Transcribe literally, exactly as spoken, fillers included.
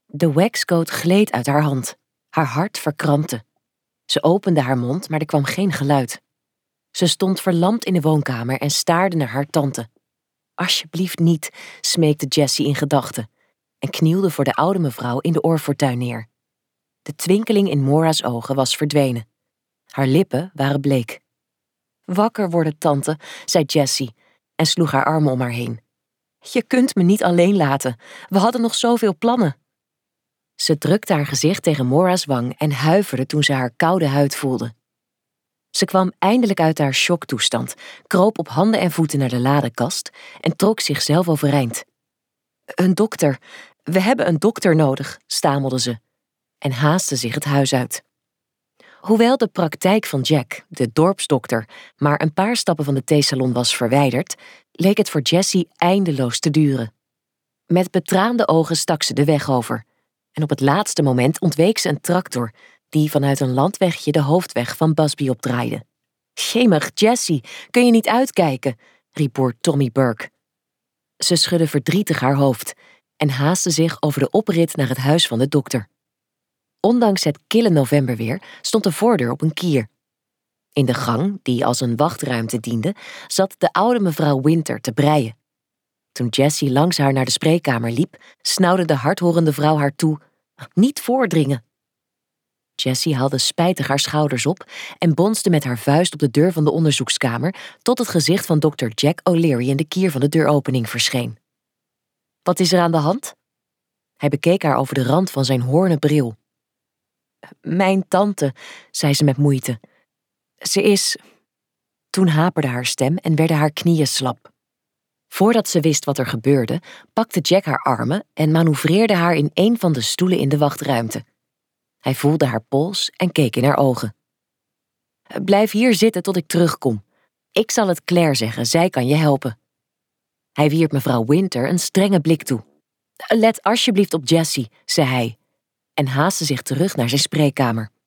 De waxcoat gleed uit haar hand. Haar hart verkrampte. Ze opende haar mond, maar er kwam geen geluid. Ze stond verlamd in de woonkamer en staarde naar haar tante. Alsjeblieft niet, smeekte Jessie in gedachten en knielde voor de oude mevrouw in de oorfortuin neer. De twinkeling in Mora's ogen was verdwenen. Haar lippen waren bleek. Wakker worden, tante, zei Jessie en sloeg haar armen om haar heen. Je kunt me niet alleen laten. We hadden nog zoveel plannen. Ze drukte haar gezicht tegen Mora's wang en huiverde toen ze haar koude huid voelde. Ze kwam eindelijk uit haar shocktoestand, kroop op handen en voeten naar de ladekast en trok zichzelf overeind. Een dokter, we hebben een dokter nodig, stamelde ze en haastte zich het huis uit. Hoewel de praktijk van Jack, de dorpsdokter, maar een paar stappen van de theesalon was verwijderd, leek het voor Jessie eindeloos te duren. Met betraande ogen stak ze de weg over en op het laatste moment ontweek ze een tractor die vanuit een landwegje de hoofdweg van Busby opdraaide. Jemig, Jessie, kun je niet uitkijken, riep boer Tommy Burke. Ze schudde verdrietig haar hoofd en haastte zich over de oprit naar het huis van de dokter. Ondanks het kille novemberweer stond de voordeur op een kier. In de gang, die als een wachtruimte diende, zat de oude mevrouw Winter te breien. Toen Jessie langs haar naar de spreekkamer liep, snauwde de hardhorende vrouw haar toe: niet voordringen. Jessie haalde spijtig haar schouders op en bonste met haar vuist op de deur van de onderzoekskamer tot het gezicht van dokter Jack O'Leary in de kier van de deuropening verscheen. Wat is er aan de hand? Hij bekeek haar over de rand van zijn hoornen bril. Mijn tante, zei ze met moeite. Ze is... Toen haperde haar stem en werden haar knieën slap. Voordat ze wist wat er gebeurde, pakte Jack haar armen en manoeuvreerde haar in een van de stoelen in de wachtruimte. Hij voelde haar pols en keek in haar ogen. Blijf hier zitten tot ik terugkom. Ik zal het Claire zeggen, zij kan je helpen. Hij wierp mevrouw Winter een strenge blik toe. Let alsjeblieft op Jessie, zei hij, en haastte zich terug naar zijn spreekkamer.